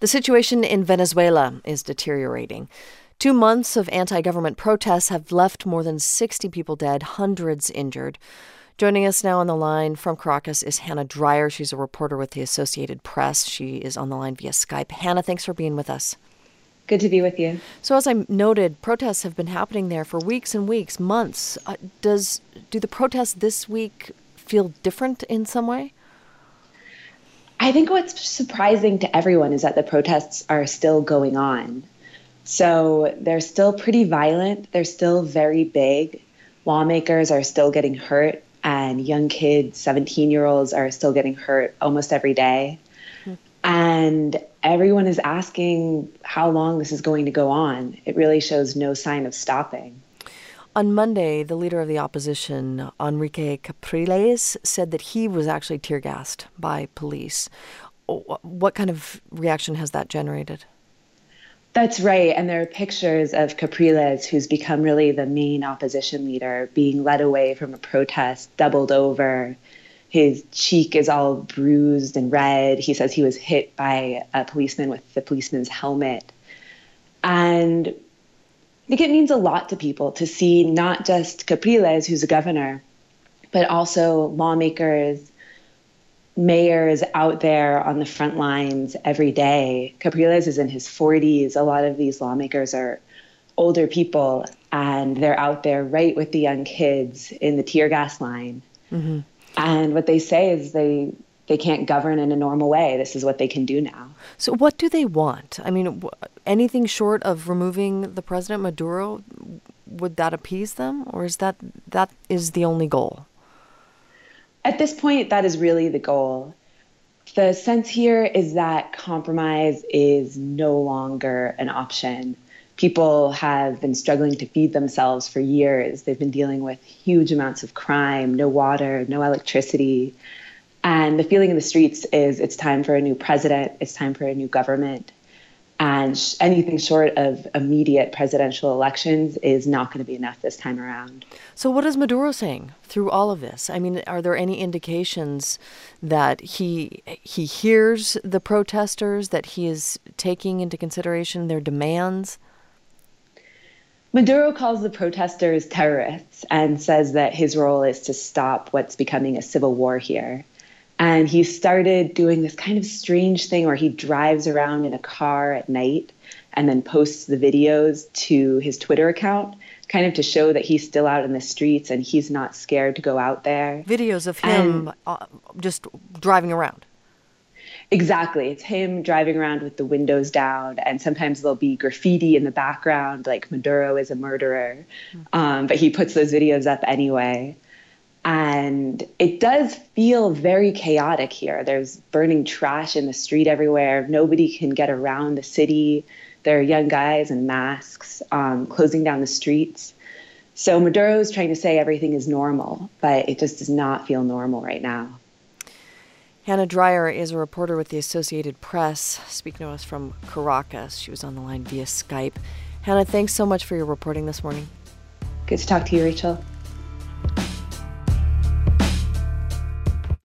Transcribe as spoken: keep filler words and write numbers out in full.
The situation in Venezuela is deteriorating. Two months of anti-government protests have left more than sixty people dead, hundreds injured. Joining us now on the line from Caracas is Hannah Dreier. She's a reporter with the Associated Press. She is on the line via Skype. Hannah, thanks for being with us. Good to be with you. So as I noted, protests have been happening there for weeks and weeks, months. Uh, does do the protests this week feel different in some way? I think what's surprising to everyone is that the protests are still going on. So they're still pretty violent. They're still very big. Lawmakers are still getting hurt, and young kids, seventeen-year-olds, are still getting hurt almost every day. Mm-hmm. And everyone is asking how long this is going to go on. It really shows no sign of stopping. On Monday, the leader of the opposition, Enrique Capriles, said that he was actually tear-gassed by police. What kind of reaction has that generated? That's right. And there are pictures of Capriles, who's become really the main opposition leader, being led away from a protest, doubled over. His cheek is all bruised and red. He says he was hit by a policeman with the policeman's helmet. And I think it means a lot to people to see not just Capriles, who's a governor, but also lawmakers, mayors out there on the front lines every day. Capriles is in his forties. A lot of these lawmakers are older people, and they're out there right with the young kids in the tear gas line. Mm-hmm. And what they say is they they can't govern in a normal way. This is what they can do now. So what do they want? I mean, anything short of removing the president, Maduro, would that appease them? Or is that that is the only goal? At this point, that is really the goal. The sense here is that compromise is no longer an option. People have been struggling to feed themselves for years. They've been dealing with huge amounts of crime, no water, no electricity. And the feeling in the streets is it's time for a new president, it's time for a new government. And sh- anything short of immediate presidential elections is not going to be enough this time around. So what is Maduro saying through all of this? I mean, are there any indications that he he hears the protesters, that he is taking into consideration their demands? Maduro calls the protesters terrorists and says that his role is to stop what's becoming a civil war here. And he started doing this kind of strange thing where he drives around in a car at night and then posts the videos to his Twitter account, kind of to show that he's still out in the streets and he's not scared to go out there. Videos of him and, uh, just driving around. Exactly. It's him driving around with the windows down, and sometimes there'll be graffiti in the background, like Maduro is a murderer. Mm-hmm. Um, but he puts those videos up anyway. And it does feel very chaotic here. There's burning trash in the street everywhere. Nobody can get around the city. There are young guys in masks um, closing down the streets. So Maduro's trying to say everything is normal, but it just does not feel normal right now. Hannah Dreier is a reporter with the Associated Press, speaking to us from Caracas. She was on the line via Skype. Hannah, thanks so much for your reporting this morning. Good to talk to you, Rachel.